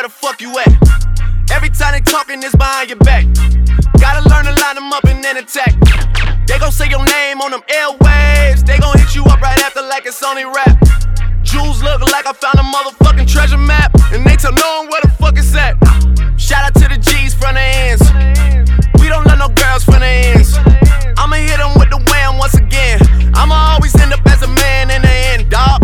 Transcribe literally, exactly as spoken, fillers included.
where the fuck you at. Every time they talking, it's behind your back. Gotta learn to line them up and then attack. They gon' say your name on them airwaves. They gon' hit you up right after like it's only rap. Jewels look like I found a motherfucking treasure map, and they tell no one where the fuck it's at. Shout out to the G's from the ends.